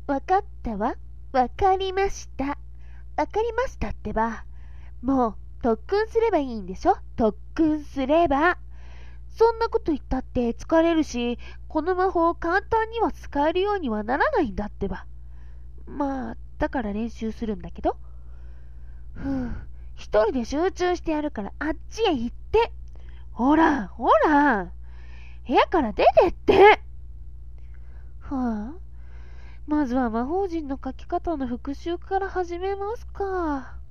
わかったわ。わかりました。わかりましたってば。もう特訓すればいいんでしょ。特訓すれば。そんなこと言ったって疲れるし、この魔法簡単には使えるようにはならないんだってば。まあ、だから練習するんだけど。一人で集中してやるからあっちへ行って。ほら、ほら。部屋から出てって。まずは魔法陣の書き方の復習から始めますか。